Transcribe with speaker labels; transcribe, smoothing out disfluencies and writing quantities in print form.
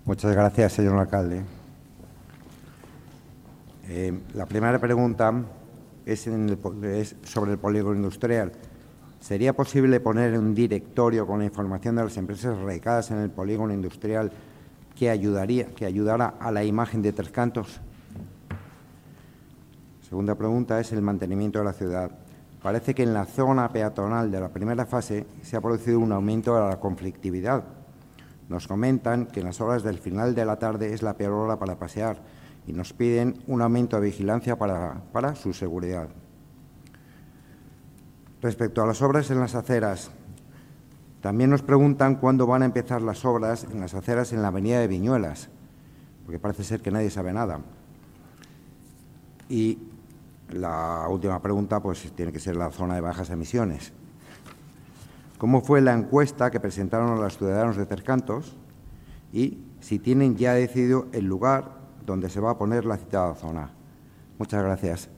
Speaker 1: Muchas gracias, señor alcalde. La primera pregunta es sobre el polígono industrial. ¿Sería posible poner un directorio con la información de las empresas radicadas en el polígono industrial que ayudara a la imagen de Tres Cantos? Segunda pregunta es el mantenimiento de la ciudad. Parece que en la zona peatonal de la primera fase se ha producido un aumento de la conflictividad. Nos comentan que en las horas del final de la tarde es la peor hora para pasear y nos piden un aumento de vigilancia para su seguridad. Respecto a las obras en las aceras, también nos preguntan cuándo van a empezar las obras en las aceras en la avenida de Viñuelas, porque parece ser que nadie sabe nada. Y la última pregunta pues tiene que ser la zona de bajas emisiones. ¿Cómo fue la encuesta que presentaron a los ciudadanos de Tres Cantos? Y si tienen ya decidido el lugar donde se va a poner la citada zona. Muchas gracias.